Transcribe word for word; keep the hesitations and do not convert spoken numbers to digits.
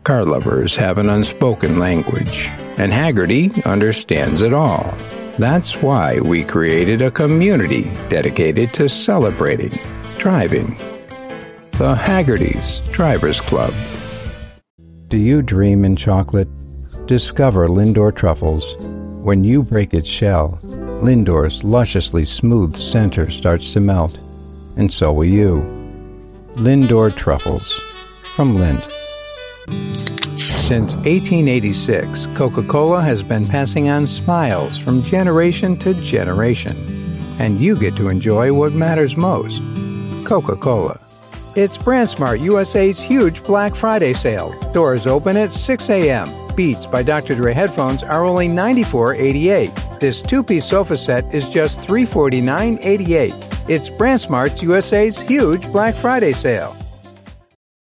car lovers have an unspoken language, and Hagerty understands it all. That's why we created a community dedicated to celebrating driving. The Hagerty's Drivers Club. Do you dream in chocolate? Discover Lindor Truffles. When you break its shell, Lindor's lusciously smooth center starts to melt, and so will you. Lindor Truffles from Lindt. Since eighteen eighty-six, Coca-Cola has been passing on smiles from generation to generation, and you get to enjoy what matters most. Coca-Cola. It's BrandSmart U S A's huge Black Friday sale. Doors open at six a.m. Beats by Doctor Dre headphones are only ninety-four eighty-eight. This two-piece sofa set is just three forty-nine eighty-eight. It's BrandSmart U S A's huge Black Friday sale.